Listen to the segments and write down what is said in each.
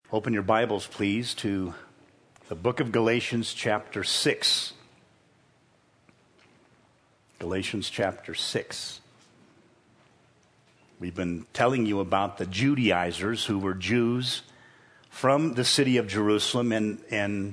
Open your Bibles, please, to the book of Galatians, chapter 6. Galatians, chapter 6. We've been telling you about the Judaizers who were Jews from the city of Jerusalem, and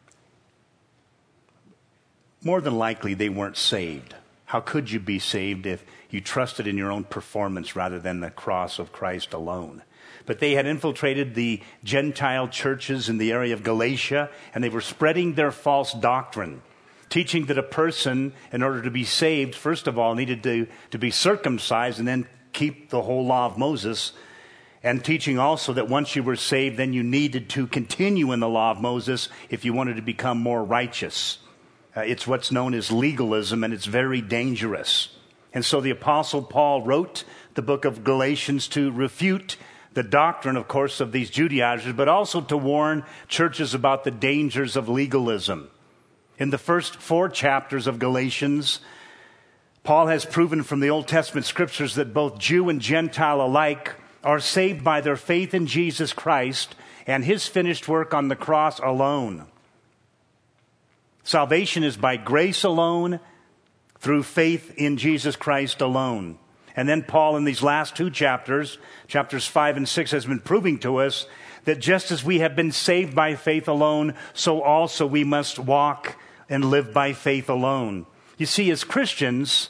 more than likely they weren't saved. How could you be saved if you trusted in your own performance rather than the cross of Christ alone? But they had infiltrated the Gentile churches in the area of Galatia, and they were spreading their false doctrine, teaching that a person, in order to be saved, first of all, needed to be circumcised and then keep the whole law of Moses, and teaching also that once you were saved, then you needed to continue in the law of Moses if you wanted to become more righteous. It's what's known as legalism, and it's very dangerous. And so the Apostle Paul wrote the book of Galatians to refute the doctrine, of course, of these Judaizers, but also to warn churches about the dangers of legalism. In the first 4 chapters of Galatians, Paul has proven from the Old Testament scriptures that both Jew and Gentile alike are saved by their faith in Jesus Christ and his finished work on the cross alone. Salvation is by grace alone, through faith in Jesus Christ alone. And then Paul, in these last 2 chapters, chapters 5 and 6, has been proving to us that just as we have been saved by faith alone, so also we must walk and live by faith alone. You see, as Christians,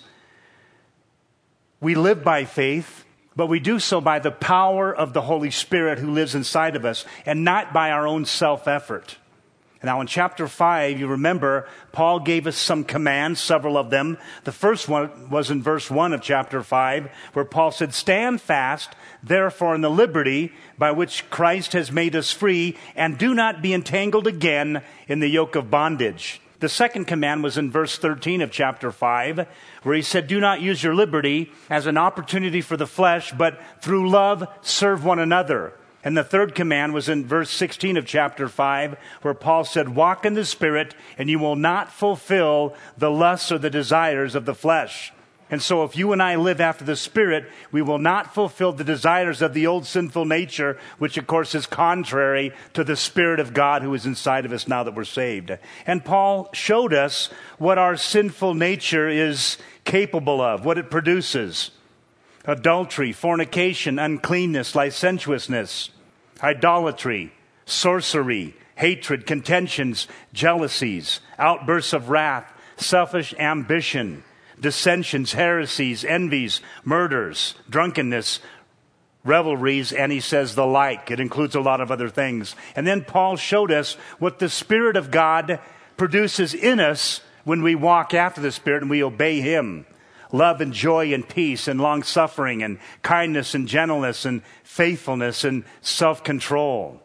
we live by faith, but we do so by the power of the Holy Spirit who lives inside of us, and not by our own self-effort. Now, in chapter 5, you remember, Paul gave us some commands, several of them. The first one was in verse 1 of chapter 5, where Paul said, "Stand fast, therefore, in the liberty by which Christ has made us free, and do not be entangled again in the yoke of bondage." The second command was in verse 13 of chapter 5, where he said, "Do not use your liberty as an opportunity for the flesh, but through love serve one another." And the third command was in verse 16 of chapter 5, where Paul said, "Walk in the Spirit, and you will not fulfill the lusts or the desires of the flesh." And so if you and I live after the Spirit, we will not fulfill the desires of the old sinful nature, which of course is contrary to the Spirit of God who is inside of us now that we're saved. And Paul showed us what our sinful nature is capable of, what it produces. Adultery, fornication, uncleanness, licentiousness, idolatry, sorcery, hatred, contentions, jealousies, outbursts of wrath, selfish ambition, dissensions, heresies, envies, murders, drunkenness, revelries, and he says the like. It includes a lot of other things. And then Paul showed us what the Spirit of God produces in us when we walk after the Spirit and we obey him. Love and joy and peace and long-suffering and kindness and gentleness and faithfulness and self-control.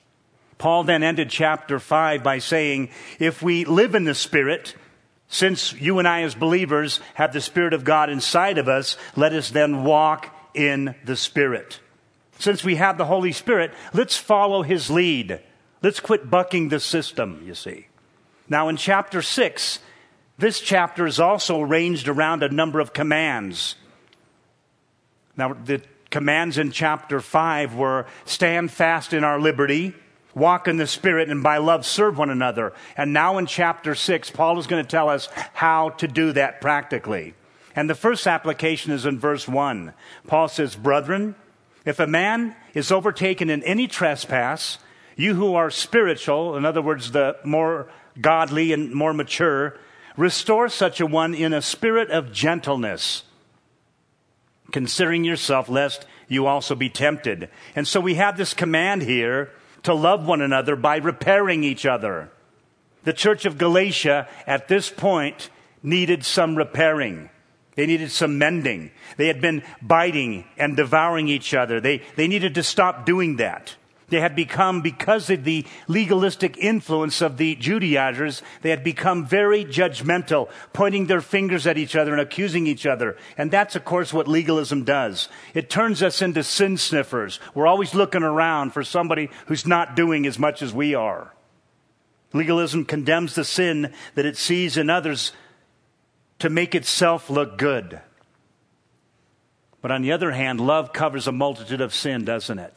Paul then ended chapter 5 by saying, if we live in the Spirit, since you and I as believers have the Spirit of God inside of us, let us then walk in the Spirit. Since we have the Holy Spirit, let's follow his lead. Let's quit bucking the system, you see. Now in chapter 6, this chapter is also arranged around a number of commands. Now, the commands in chapter 5 were stand fast in our liberty, walk in the Spirit, and by love serve one another. And now in chapter 6, Paul is going to tell us how to do that practically. And the first application is in verse 1. Paul says, "Brethren, if a man is overtaken in any trespass, you who are spiritual," in other words, the more godly and more mature, "restore such a one in a spirit of gentleness, considering yourself, lest you also be tempted." And so we have this command here to love one another by repairing each other. The church of Galatia at this point needed some repairing. They needed some mending. They had been biting and devouring each other. They needed to stop doing that. They had become, because of the legalistic influence of the Judaizers, they had become very judgmental, pointing their fingers at each other and accusing each other. And that's, of course, what legalism does. It turns us into sin sniffers. We're always looking around for somebody who's not doing as much as we are. Legalism condemns the sin that it sees in others to make itself look good. But on the other hand, love covers a multitude of sin, doesn't it?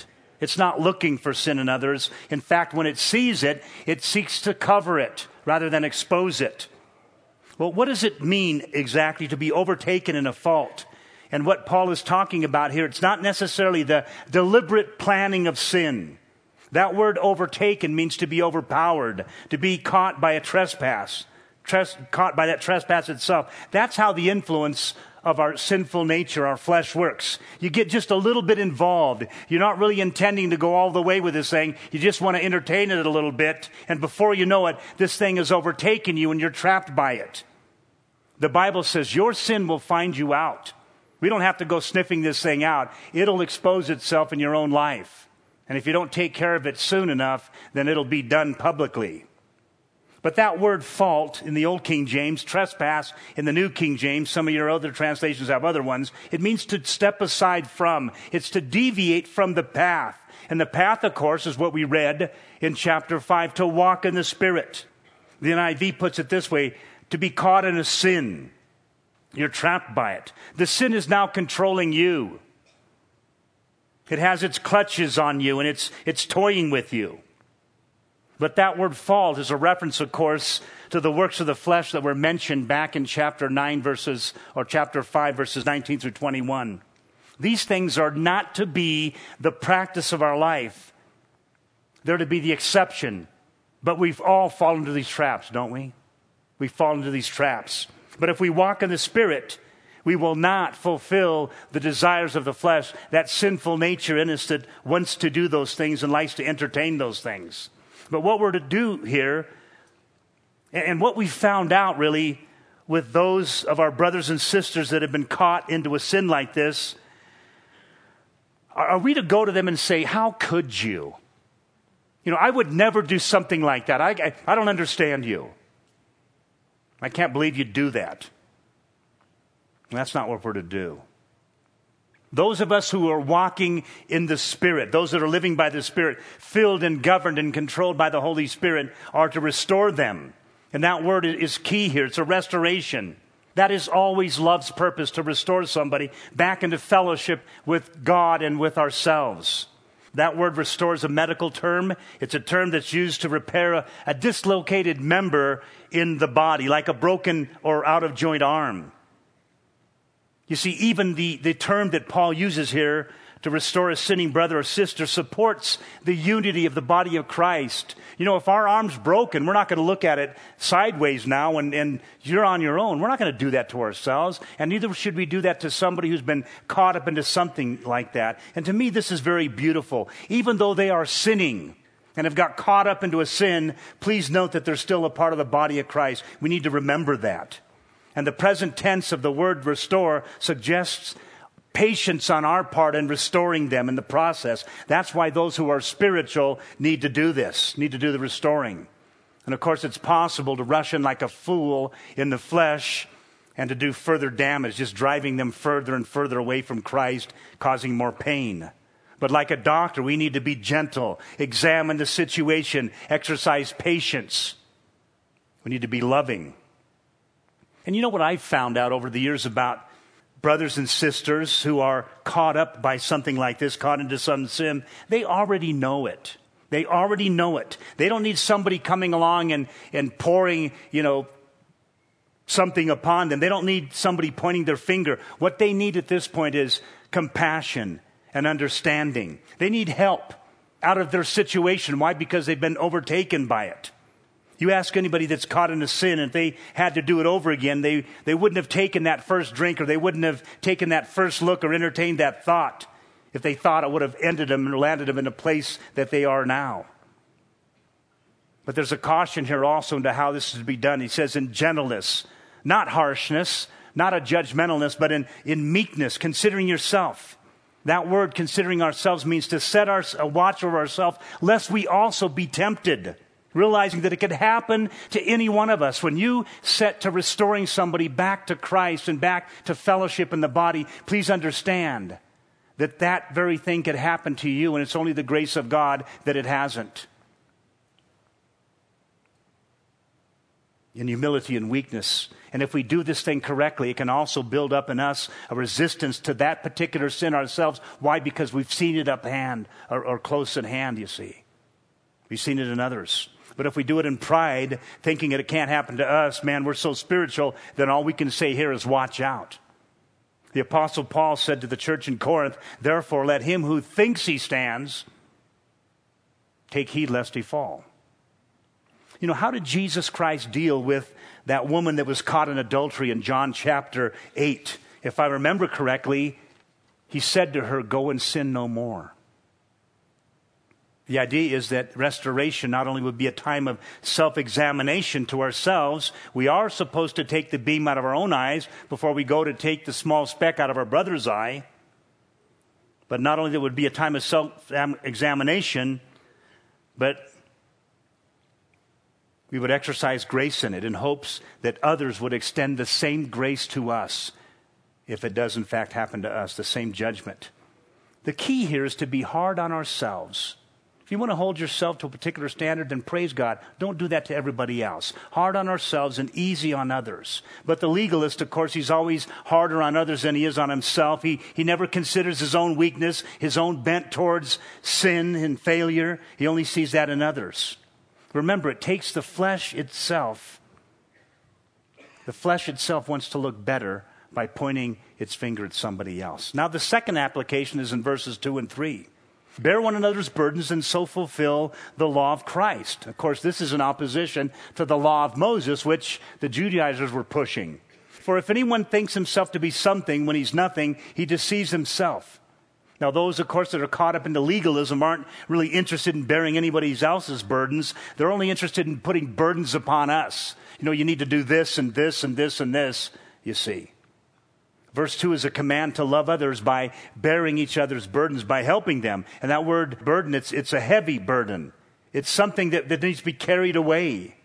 It's not looking for sin in others. In fact, when it sees it, it seeks to cover it rather than expose it. Well, what does it mean exactly to be overtaken in a fault? And what Paul is talking about here, it's not necessarily the deliberate planning of sin. That word overtaken means to be overpowered, to be caught by a trespass, caught by that trespass itself. That's how the influence of our sinful nature, our flesh works. You get just a little bit involved. You're not really intending to go all the way with this thing. You just want to entertain it a little bit. And before you know it, this thing has overtaken you and you're trapped by it. The Bible says your sin will find you out. We don't have to go sniffing this thing out. It'll expose itself in your own life. And if you don't take care of it soon enough, then it'll be done publicly. But that word fault in the Old King James, trespass in the New King James, some of your other translations have other ones, it means to step aside from. It's to deviate from the path. And the path, of course, is what we read in chapter 5, to walk in the Spirit. The NIV puts it this way, to be caught in a sin. You're trapped by it. The sin is now controlling you. It has its clutches on you and it's toying with you. But that word fault is a reference, of course, to the works of the flesh that were mentioned back in chapter 5, verses 19 through 21. These things are not to be the practice of our life. They're to be the exception. But we've all fallen into these traps, don't we? We fall into these traps. But if we walk in the Spirit, we will not fulfill the desires of the flesh, that sinful nature in us that wants to do those things and likes to entertain those things. But what we're to do here, and what we found out really with those of our brothers and sisters that have been caught into a sin like this, are we to go to them and say, how could you? You know, I would never do something like that. I don't understand you. I can't believe you'd do that. That's not what we're to do. Those of us who are walking in the Spirit, those that are living by the Spirit, filled and governed and controlled by the Holy Spirit, are to restore them. And that word is key here. It's a restoration. That is always love's purpose, to restore somebody back into fellowship with God and with ourselves. That word restore is a medical term. It's a term that's used to repair a dislocated member in the body, like a broken or out-of-joint arm. You see, even the term that Paul uses here to restore a sinning brother or sister supports the unity of the body of Christ. You know, if our arm's broken, we're not going to look at it sideways now and you're on your own. We're not going to do that to ourselves, and neither should we do that to somebody who's been caught up into something like that. And to me, this is very beautiful. Even though they are sinning and have got caught up into a sin, please note that they're still a part of the body of Christ. We need to remember that. And the present tense of the word restore suggests patience on our part in restoring them in the process. That's why those who are spiritual need to do this, need to do the restoring. And of course, it's possible to rush in like a fool in the flesh and to do further damage, just driving them further and further away from Christ, causing more pain. But like a doctor, we need to be gentle, examine the situation, exercise patience. We need to be loving. And you know what I've found out over the years about brothers and sisters who are caught up by something like this, caught into some sin? They already know it. They already know it. They don't need somebody coming along and pouring, something upon them. They don't need somebody pointing their finger. What they need at this point is compassion and understanding. They need help out of their situation. Why? Because they've been overtaken by it. You ask anybody that's caught in a sin, and if they had to do it over again, they wouldn't have taken that first drink, or they wouldn't have taken that first look or entertained that thought if they thought it would have ended them and landed them in a place that they are now. But there's a caution here also into how this is to be done. He says in gentleness, not harshness, not a judgmentalness, but in meekness, considering yourself. That word, considering ourselves, means to set a watch over ourselves, lest we also be tempted. Realizing that it could happen to any one of us. When you set to restoring somebody back to Christ and back to fellowship in the body, please understand that that very thing could happen to you, and it's only the grace of God that it hasn't. in humility and weakness. And if we do this thing correctly, it can also build up in us a resistance to that particular sin ourselves. Why? Because we've seen it up hand or close at hand, you see. We've seen it in others. But if we do it in pride, thinking that it can't happen to us, man, we're so spiritual, then all we can say here is watch out. The Apostle Paul said to the church in Corinth, therefore let him who thinks he stands take heed lest he fall. You know, how did Jesus Christ deal with that woman that was caught in adultery in John chapter 8? If I remember correctly, he said to her, go and sin no more. The idea is that restoration not only would be a time of self-examination to ourselves, we are supposed to take the beam out of our own eyes before we go to take the small speck out of our brother's eye. But not only that would be a time of self-examination, but we would exercise grace in it in hopes that others would extend the same grace to us if it does in fact happen to us, the same judgment. The key here is to be hard on ourselves. If you want to hold yourself to a particular standard, then praise God. Don't do that to everybody else. Hard on ourselves and easy on others. But the legalist, of course, he's always harder on others than he is on himself. He never considers his own weakness, his own bent towards sin and failure. He only sees that in others. Remember, it takes the flesh itself. The flesh itself wants to look better by pointing its finger at somebody else. Now, the second application is in verses 2 and 3. Bear one another's burdens and so fulfill the law of Christ. Of course, this is in opposition to the law of Moses, which the Judaizers were pushing. For if anyone thinks himself to be something when he's nothing, he deceives himself. Now, those, of course, that are caught up into legalism aren't really interested in bearing anybody else's burdens. They're only interested in putting burdens upon us. You know, you need to do this and this and this and this, you see. Verse 2 is a command to love others by bearing each other's burdens, by helping them. And that word burden, it's a heavy burden. It's something that needs to be carried away.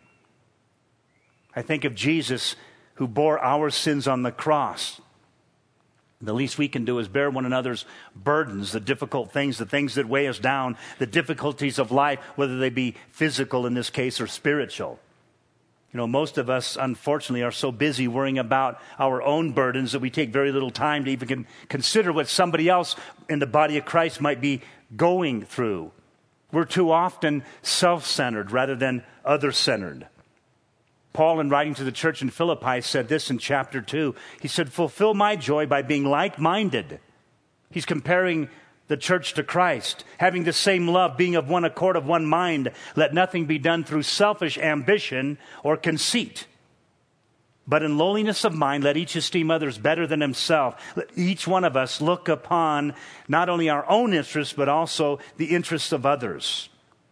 I think of Jesus who bore our sins on the cross. The least we can do is bear one another's burdens, the difficult things, the things that weigh us down, the difficulties of life, whether they be physical in this case or spiritual. You know, most of us, unfortunately, are so busy worrying about our own burdens that we take very little time to even consider what somebody else in the body of Christ might be going through. We're too often self-centered rather than other-centered. Paul, in writing to the church in Philippi, said this in chapter 2. He said, fulfill my joy by being like-minded. He's comparing the church to Christ, having the same love, being of one accord, of one mind. Let nothing be done through selfish ambition or conceit. But in lowliness of mind, let each esteem others better than himself. Let each one of us look upon not only our own interests, but also the interests of others.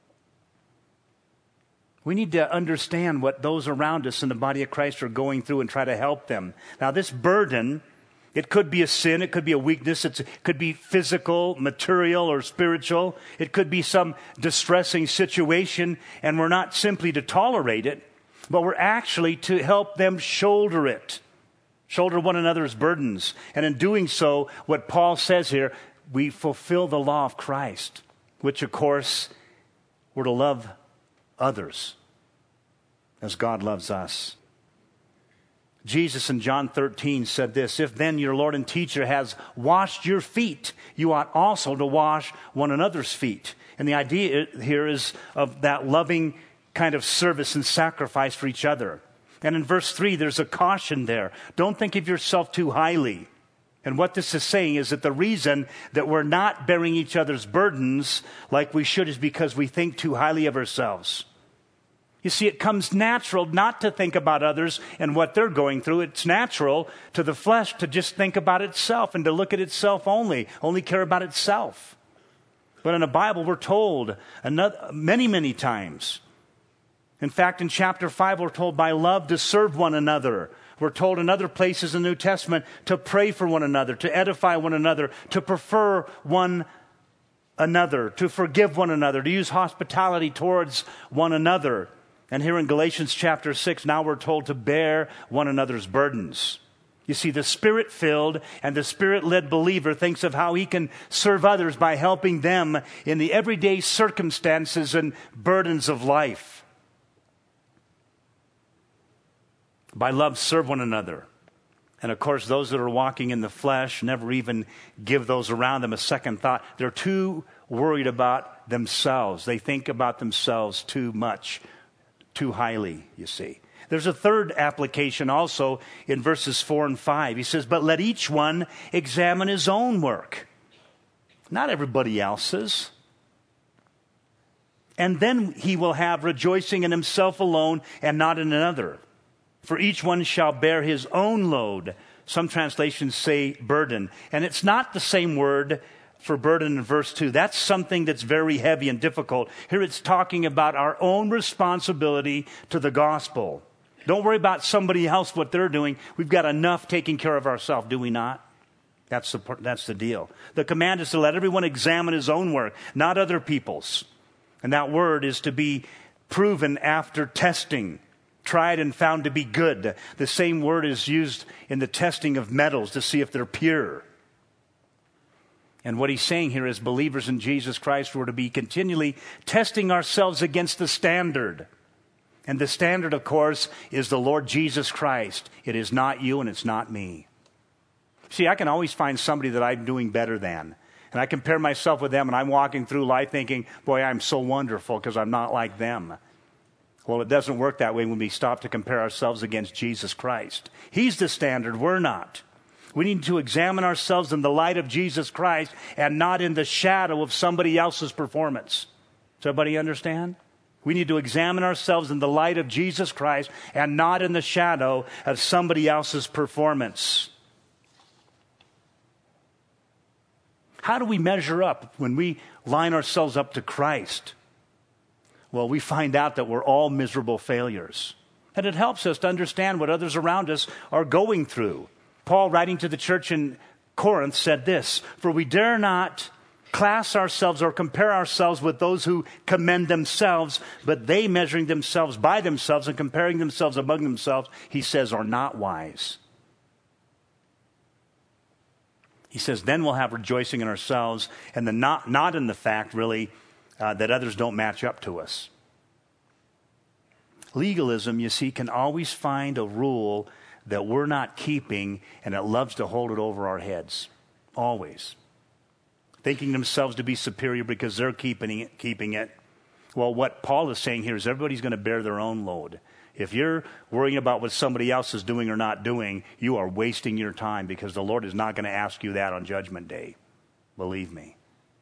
We need to understand what those around us in the body of Christ are going through and try to help them. Now, this burden, it could be a sin, it could be a weakness, it could be physical, material, or spiritual. It could be some distressing situation, and we're not simply to tolerate it, but we're actually to help them shoulder it. Shoulder one another's burdens. And in doing so, what Paul says here, we fulfill the law of Christ, which, of course, we're to love others as God loves us. Jesus in John 13 said this, if then your Lord and teacher has washed your feet, you ought also to wash one another's feet. And the idea here is of that loving kind of service and sacrifice for each other. And in verse 3, there's a caution there. Don't think of yourself too highly. And what this is saying is that the reason that we're not bearing each other's burdens like we should is because we think too highly of ourselves. You see, it comes natural not to think about others and what they're going through. It's natural to the flesh to just think about itself and to look at itself only care about itself. But in the Bible, we're told many, many times. In fact, in chapter 5, we're told by love to serve one another. We're told in other places in the New Testament to pray for one another, to edify one another, to prefer one another, to forgive one another, to use hospitality towards one another. And here in Galatians chapter 6, now we're told to bear one another's burdens. You see, the Spirit-filled and the Spirit-led believer thinks of how he can serve others by helping them in the everyday circumstances and burdens of life. By love, serve one another. And of course, those that are walking in the flesh never even give those around them a second thought. They're too worried about themselves. They think about themselves too much, too highly, you see. There's a third application also in verses 4 and 5. He says, but let each one examine his own work, not everybody else's. And then he will have rejoicing in himself alone and not in another. For each one shall bear his own load. Some translations say burden. And it's not the same word for burden in verse 2. That's something that's very heavy and difficult. Here it's talking about our own responsibility to the gospel. Don't worry about somebody else, what they're doing. We've got enough taking care of ourselves, do we not? That's the deal. The command is to let everyone examine his own work, not other people's. And that word is to be proven after testing. Tried and found to be good. The same word is used in the testing of metals to see if they're pure. And what he's saying here is believers in Jesus Christ were to be continually testing ourselves against the standard. And the standard, of course, is the Lord Jesus Christ. It is not you and it's not me. See, I can always find somebody that I'm doing better than. And I compare myself with them and I'm walking through life thinking, boy, I'm so wonderful because I'm not like them. Well, it doesn't work that way when we stop to compare ourselves against Jesus Christ. He's the standard, we're not. We need to examine ourselves in the light of Jesus Christ and not in the shadow of somebody else's performance. Does everybody understand? We need to examine ourselves in the light of Jesus Christ and not in the shadow of somebody else's performance. How do we measure up when we line ourselves up to Christ? Well, we find out that we're all miserable failures. And it helps us to understand what others around us are going through. Paul, writing to the church in Corinth, said this, for we dare not class ourselves or compare ourselves with those who commend themselves, but they measuring themselves by themselves and comparing themselves among themselves, he says, are not wise. He says, then we'll have rejoicing in ourselves and not in the fact, really, that others don't match up to us. Legalism, you see, can always find a rule that we're not keeping, and it loves to hold it over our heads. Always. Thinking themselves to be superior because they're keeping it. Well, what Paul is saying here is everybody's going to bear their own load. If you're worrying about what somebody else is doing or not doing, you are wasting your time because the Lord is not going to ask you that on Judgment Day. Believe me.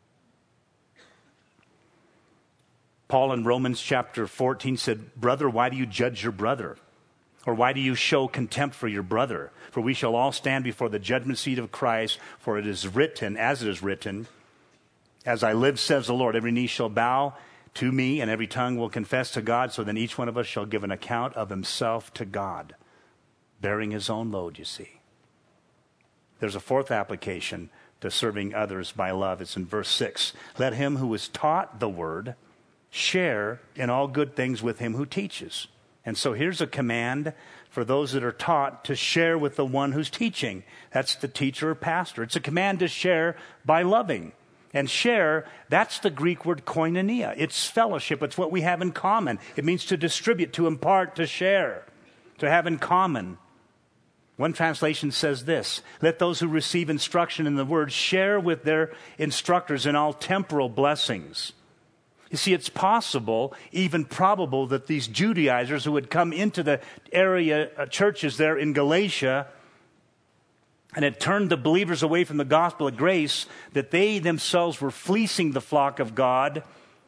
Paul in Romans chapter 14 said, brother, why do you judge your brother? Or why do you show contempt for your brother? For we shall all stand before the judgment seat of Christ, for it is written, as it is written, as I live, says the Lord, every knee shall bow to me, and every tongue will confess to God, so then each one of us shall give an account of himself to God, bearing his own load, you see. There's a fourth application to serving others by love. It's in verse 6. Let him who is taught the word share in all good things with him who teaches. And so here's a command for those that are taught to share with the one who's teaching. That's the teacher or pastor. It's a command to share by loving. And share, that's the Greek word koinonia. It's fellowship. It's what we have in common. It means to distribute, to impart, to share, to have in common. One translation says this, let those who receive instruction in the word share with their instructors in all temporal blessings. You see, it's possible, even probable, that these Judaizers who had come into the area churches there in Galatia and had turned the believers away from the gospel of grace, that they themselves were fleecing the flock of God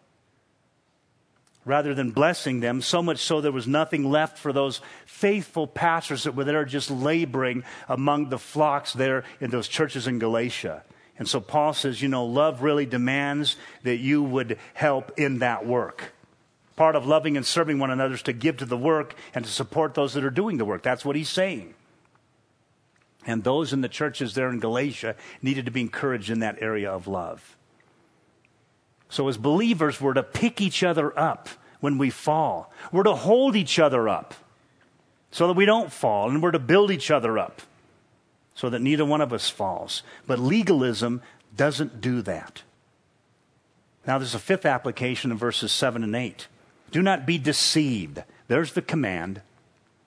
rather than blessing them, so much so there was nothing left for those faithful pastors that were there just laboring among the flocks there in those churches in Galatia. And so Paul says, love really demands that you would help in that work. Part of loving and serving one another is to give to the work and to support those that are doing the work. That's what he's saying. And those in the churches there in Galatia needed to be encouraged in that area of love. So as believers, we're to pick each other up when we fall. We're to hold each other up so that we don't fall. And we're to build each other up so that neither one of us falls. But legalism doesn't do that. Now there's a fifth application in verses 7 and 8. Do not be deceived. There's the command.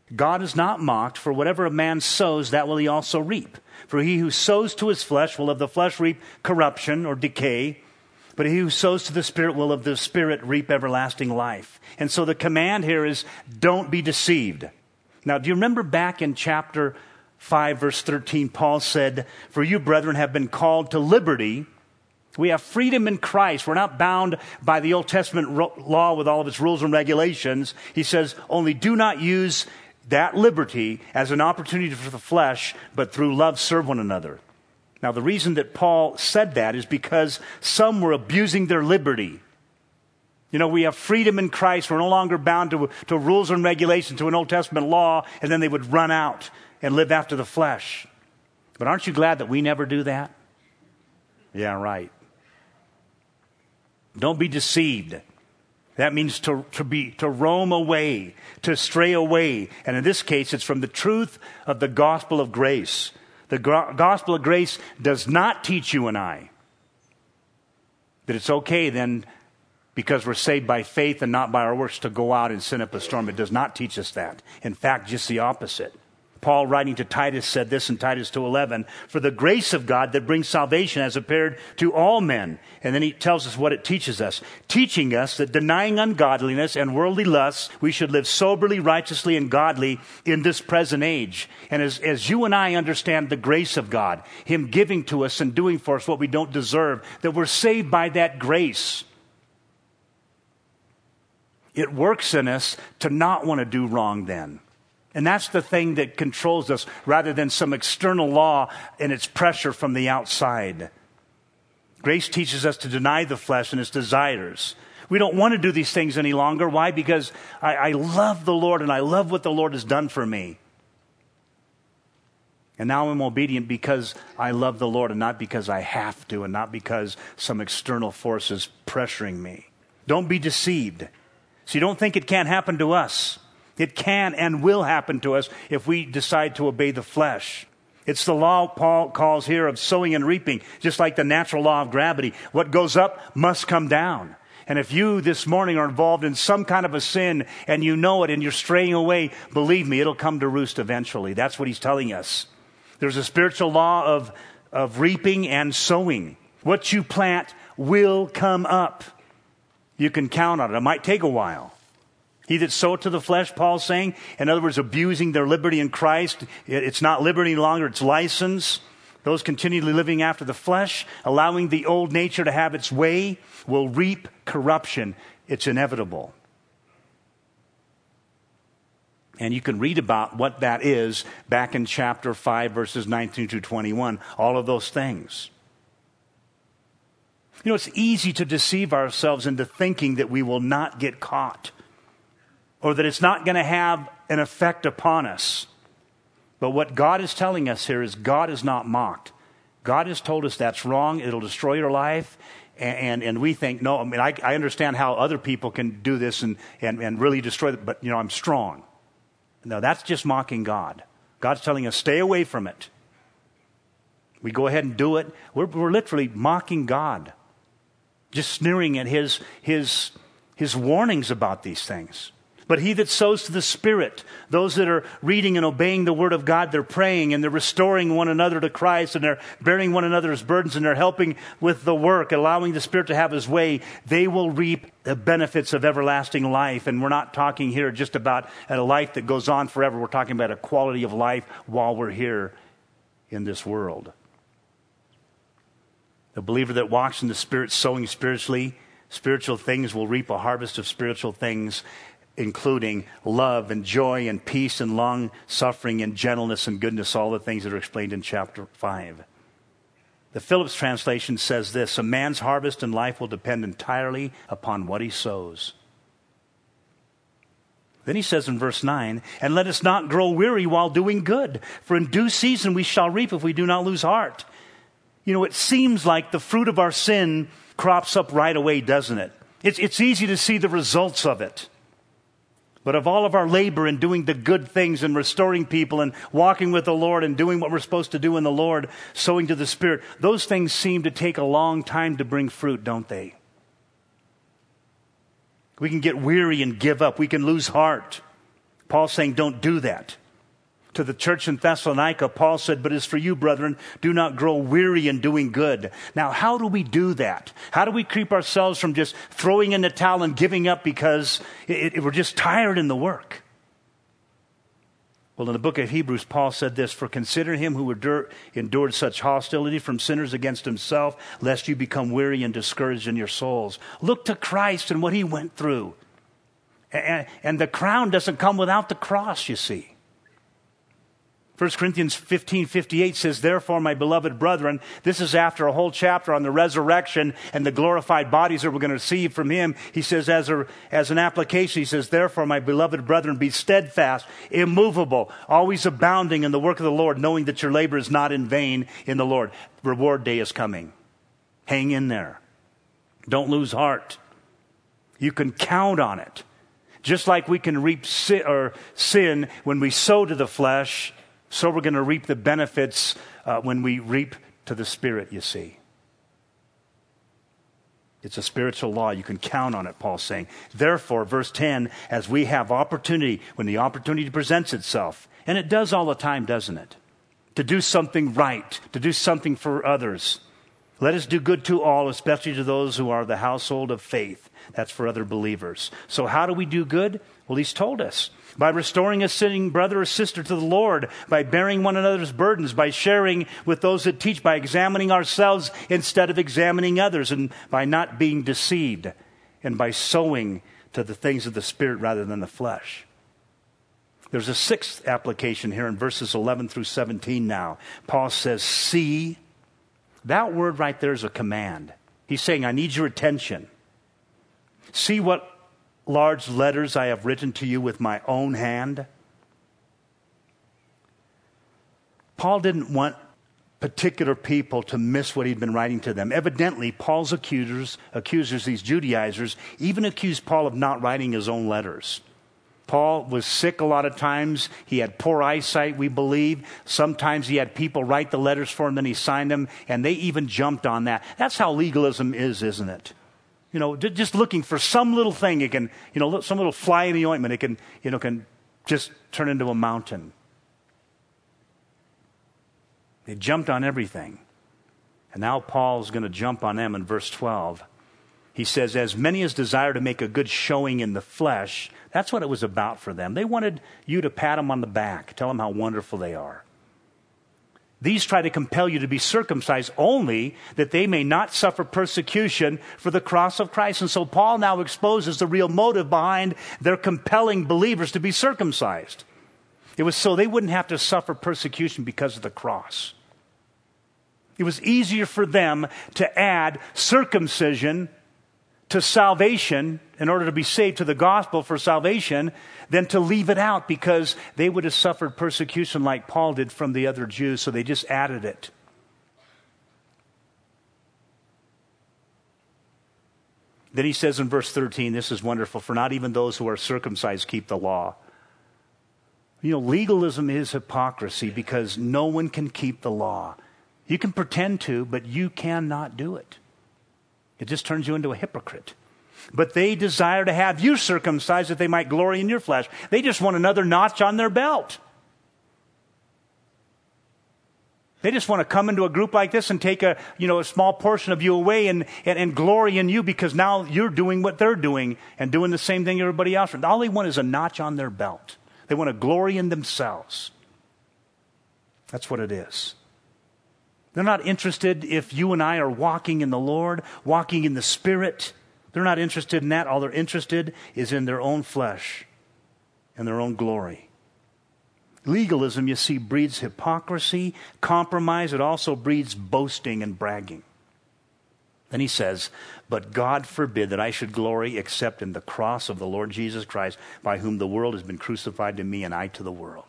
God is not mocked, for whatever a man sows, that will he also reap. For he who sows to his flesh will of the flesh reap corruption or decay, but he who sows to the Spirit will of the Spirit reap everlasting life. And so the command here is, don't be deceived. Now, do you remember back in chapter 5, verse 13, Paul said, for you, brethren, have been called to liberty. We have freedom in Christ. We're not bound by the Old Testament law with all of its rules and regulations. He says, only do not use that liberty as an opportunity for the flesh, but through love serve one another. Now, the reason that Paul said that is because some were abusing their liberty. You know, we have freedom in Christ. We're no longer bound to rules and regulations, to an Old Testament law, and then they would run out and live after the flesh. But aren't you glad that we never do that? Yeah, right. Don't be deceived. That means to roam away, to stray away. And in this case, it's from the truth of the gospel of grace. The gospel of grace does not teach you and I that it's okay then, because we're saved by faith and not by our works, to go out and sin up a storm. It does not teach us that. In fact, just the opposite. Paul, writing to Titus, said this in Titus 2:11, for the grace of God that brings salvation has appeared to all men. And then he tells us what it teaches us, teaching us that denying ungodliness and worldly lusts, we should live soberly, righteously, and godly in this present age. And as you and I understand the grace of God, him giving to us and doing for us what we don't deserve, that we're saved by that grace, it works in us to not want to do wrong then. And that's the thing that controls us rather than some external law and its pressure from the outside. Grace teaches us to deny the flesh and its desires. We don't want to do these things any longer. Why? Because I love the Lord and I love what the Lord has done for me. And now I'm obedient because I love the Lord and not because I have to and not because some external force is pressuring me. Don't be deceived. So you don't think it can't happen to us. It can and will happen to us if we decide to obey the flesh. It's the law Paul calls here of sowing and reaping, just like the natural law of gravity. What goes up must come down. And if you this morning are involved in some kind of a sin and you know it and you're straying away, believe me, it'll come to roost eventually. That's what he's telling us. There's a spiritual law of reaping and sowing. What you plant will come up. You can count on it. It might take a while. He that soweth to the flesh, Paul's saying, in other words, abusing their liberty in Christ. It's not liberty any longer, it's license. Those continually living after the flesh, allowing the old nature to have its way, will reap corruption. It's inevitable. And you can read about what that is back in chapter 5, verses 19 to 21. All of those things. You know, it's easy to deceive ourselves into thinking that we will not get caught, or that it's not going to have an effect upon us. But what God is telling us here is God is not mocked. God has told us that's wrong. It'll destroy your life. And we think, no, I mean, I understand how other people can do this and really destroy it, but, you know, I'm strong. No, that's just mocking God. God's telling us, stay away from it. We go ahead and do it. We're literally mocking God. Just sneering at his warnings about these things. But he that sows to the Spirit, those that are reading and obeying the Word of God, they're praying and they're restoring one another to Christ and they're bearing one another's burdens and they're helping with the work, allowing the Spirit to have His way, they will reap the benefits of everlasting life. And we're not talking here just about a life that goes on forever. We're talking about a quality of life while we're here in this world. The believer that walks in the Spirit, sowing spiritually, spiritual things will reap a harvest of spiritual things, including love and joy and peace and long suffering and gentleness and goodness, all the things that are explained in chapter 5. The Phillips translation says this: a man's harvest in life will depend entirely upon what he sows. Then he says in verse 9, and let us not grow weary while doing good, for in due season we shall reap if we do not lose heart. You know, it seems like the fruit of our sin crops up right away, doesn't it? It's easy to see the results of it. But of all of our labor in doing the good things and restoring people and walking with the Lord and doing what we're supposed to do in the Lord, sowing to the Spirit, those things seem to take a long time to bring fruit, don't they? We can get weary and give up. We can lose heart. Paul's saying, don't do that. To the church in Thessalonica, Paul said, but as for you, brethren, do not grow weary in doing good. Now, how do we do that? How do we keep ourselves from just throwing in the towel and giving up because we're just tired in the work? Well, in the book of Hebrews, Paul said this, for consider him who endured such hostility from sinners against himself, lest you become weary and discouraged in your souls. Look to Christ and what he went through. And the crown doesn't come without the cross, you see. 1 Corinthians 15:58 says, therefore, my beloved brethren, this is after a whole chapter on the resurrection and the glorified bodies that we're going to receive from him. He says, as an application, he says, therefore, my beloved brethren, be steadfast, immovable, always abounding in the work of the Lord, knowing that your labor is not in vain in the Lord. Reward day is coming. Hang in there. Don't lose heart. You can count on it. Just like we can reap sin when we sow to the flesh, so we're going to reap the benefits when we reap to the Spirit, you see. It's a spiritual law. You can count on it, Paul's saying. Therefore, verse 10, as we have opportunity, when the opportunity presents itself, and it does all the time, doesn't it? To do something right, to do something for others. Let us do good to all, especially to those who are the household of faith. That's for other believers. So how do we do good? Well, he's told us. By restoring a sinning brother or sister to the Lord, by bearing one another's burdens, by sharing with those that teach, by examining ourselves instead of examining others, and by not being deceived, and by sowing to the things of the Spirit rather than the flesh. There's a sixth application here in verses 11 through 17 now. Paul says, see. That word right there is a command. He's saying, I need your attention. See what large letters I have written to you with my own hand. Paul didn't want particular people to miss what he'd been writing to them. Evidently, Paul's accusers, these Judaizers, even accused Paul of not writing his own letters. Paul was sick a lot of times. He had poor eyesight, we believe. Sometimes he had people write the letters for him, then he signed them, and they even jumped on that. That's how legalism is, isn't it? You know, just looking for some little thing, it can, some little fly in the ointment, it can just turn into a mountain. They jumped on everything. And now Paul's going to jump on them in verse 12. He says, as many as desire to make a good showing in the flesh, that's what it was about for them. They wanted you to pat them on the back, tell them how wonderful they are. These try to compel you to be circumcised only that they may not suffer persecution for the cross of Christ. And so Paul now exposes the real motive behind their compelling believers to be circumcised. It was so they wouldn't have to suffer persecution because of the cross. It was easier for them to add circumcision to salvation in order to be saved, to the gospel for salvation, than to leave it out, because they would have suffered persecution like Paul did from the other Jews, so they just added it. Then he says in verse 13, this is wonderful, for not even those who are circumcised keep the law. Legalism is hypocrisy because no one can keep the law. You can pretend to, but you cannot do it. It just turns you into a hypocrite. But they desire to have you circumcised that they might glory in your flesh. They just want another notch on their belt. They just want to come into a group like this and take a small portion of you away and glory in you because now you're doing what they're doing and doing the same thing everybody else. All they want is a notch on their belt. They want to glory in themselves. That's what it is. They're not interested if you and I are walking in the Lord, walking in the Spirit. They're not interested in that. All they're interested is in their own flesh and their own glory. Legalism, you see, breeds hypocrisy, compromise. It also breeds boasting and bragging. Then he says, but God forbid that I should glory except in the cross of the Lord Jesus Christ, by whom the world has been crucified to me and I to the world.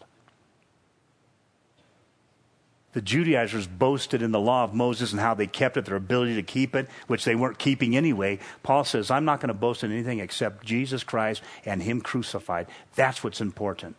The Judaizers boasted in the law of Moses and how they kept it, their ability to keep it, which they weren't keeping anyway. Paul says, I'm not going to boast in anything except Jesus Christ and Him crucified. That's what's important.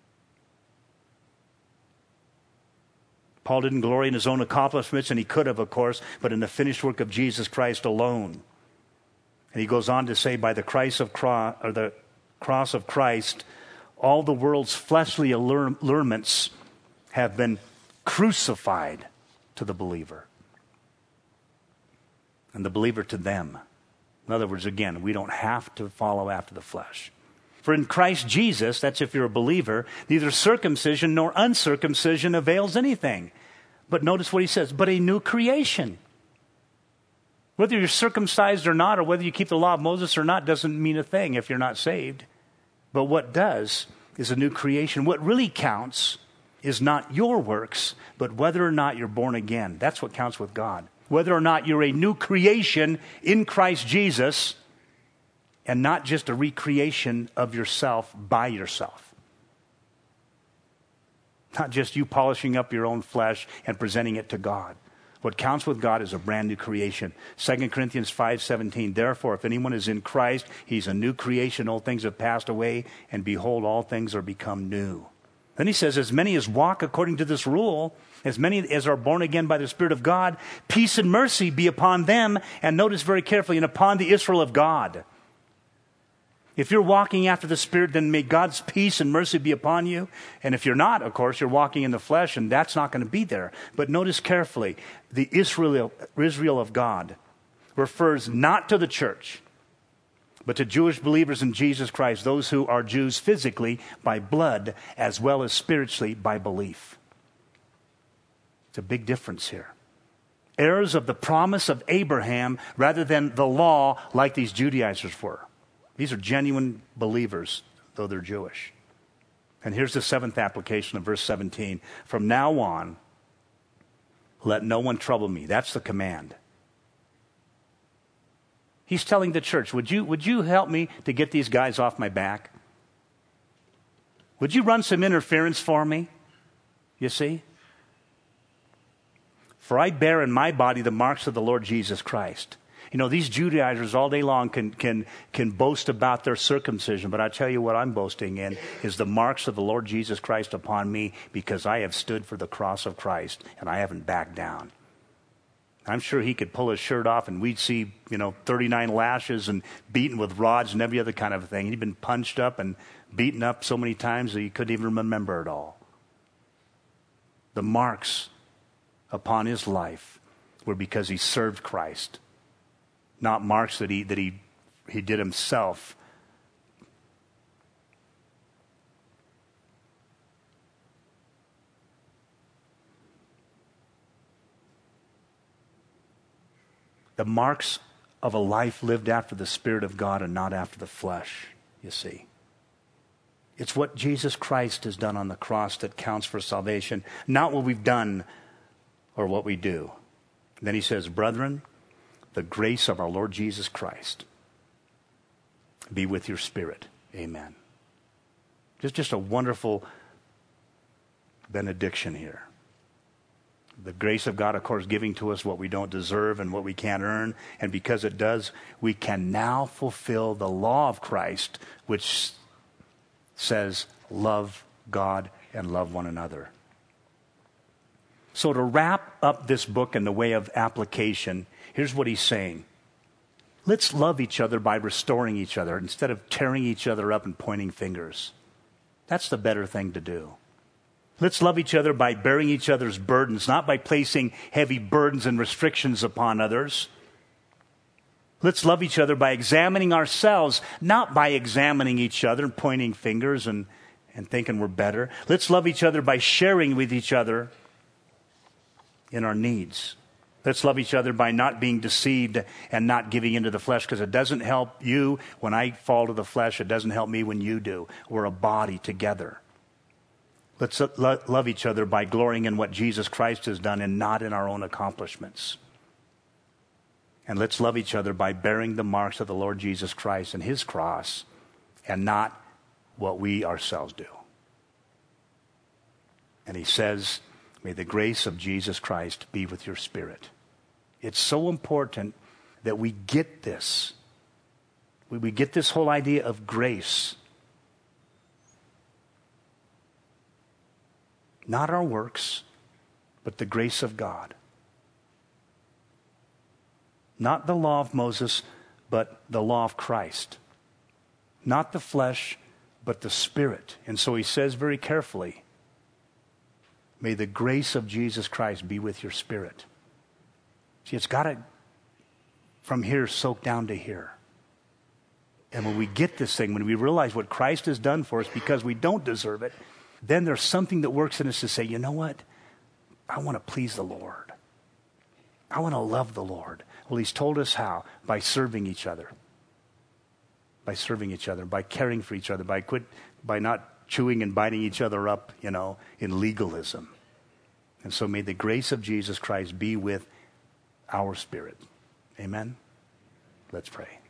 Paul didn't glory in his own accomplishments, and he could have, of course, but in the finished work of Jesus Christ alone. And he goes on to say, by the cross of Christ, all the world's fleshly allurements have been crucified to the believer. And the believer to them. In other words, again, we don't have to follow after the flesh. For in Christ Jesus, that's if you're a believer, neither circumcision nor uncircumcision avails anything. But notice what he says, but a new creation. Whether you're circumcised or not, or whether you keep the law of Moses or not, doesn't mean a thing if you're not saved. But what does is a new creation. What really counts is not your works, but whether or not you're born again. That's what counts with God. Whether or not you're a new creation in Christ Jesus, and not just a recreation of yourself by yourself. Not just you polishing up your own flesh and presenting it to God. What counts with God is a brand new creation. 2 Corinthians 5:17, therefore, if anyone is in Christ, he's a new creation. Old things have passed away, and behold, all things are become new. Then he says, as many as walk according to this rule, as many as are born again by the Spirit of God, peace and mercy be upon them, and notice very carefully, and upon the Israel of God. If you're walking after the Spirit, then may God's peace and mercy be upon you. And if you're not, of course, you're walking in the flesh, and that's not going to be there. But notice carefully, the Israel of God refers not to the church, but to Jewish believers in Jesus Christ, those who are Jews physically by blood, as well as spiritually by belief. It's a big difference here. Heirs of the promise of Abraham rather than the law like these Judaizers were. These are genuine believers, though they're Jewish. And here's the seventh application of verse 17. From now on, let no one trouble me. That's the command. He's telling the church, would you help me to get these guys off my back? Would you run some interference for me? You see? For I bear in my body the marks of the Lord Jesus Christ. You know, these Judaizers all day long can boast about their circumcision, but I tell you what I'm boasting in is the marks of the Lord Jesus Christ upon me, because I have stood for the cross of Christ and I haven't backed down. I'm sure he could pull his shirt off and we'd see, 39 lashes and beaten with rods and every other kind of thing. He'd been punched up and beaten up so many times that he couldn't even remember it all. The marks upon his life were because he served Christ. Not marks that he did himself. The marks of a life lived after the Spirit of God and not after the flesh, you see. It's what Jesus Christ has done on the cross that counts for salvation, not what we've done or what we do. And then he says, brethren, the grace of our Lord Jesus Christ be with your spirit. Amen. Just a wonderful benediction here. The grace of God, of course, giving to us what we don't deserve and what we can't earn. And because it does, we can now fulfill the law of Christ, which says, love God and love one another. So to wrap up this book in the way of application, here's what he's saying. Let's love each other by restoring each other instead of tearing each other up and pointing fingers. That's the better thing to do. Let's love each other by bearing each other's burdens, not by placing heavy burdens and restrictions upon others. Let's love each other by examining ourselves, not by examining each other and pointing fingers and thinking we're better. Let's love each other by sharing with each other in our needs. Let's love each other by not being deceived and not giving into the flesh, because it doesn't help you when I fall to the flesh. It doesn't help me when you do. We're a body together. Let's love each other by glorying in what Jesus Christ has done and not in our own accomplishments. And let's love each other by bearing the marks of the Lord Jesus Christ and his cross and not what we ourselves do. And he says, may the grace of Jesus Christ be with your spirit. It's so important that we get this. We get this whole idea of grace. Not our works, but the grace of God. Not the law of Moses, but the law of Christ. Not the flesh, but the Spirit. And so he says very carefully, may the grace of Jesus Christ be with your spirit. See, it's got to, from here, soak down to here. And when we get this thing, when we realize what Christ has done for us because we don't deserve it, then there's something that works in us to say, you know what? I want to please the Lord. I want to love the Lord. Well, he's told us how. By serving each other. By serving each other. By caring for each other. By not chewing and biting each other up, in legalism. And so may the grace of Jesus Christ be with our spirit. Amen? Let's pray.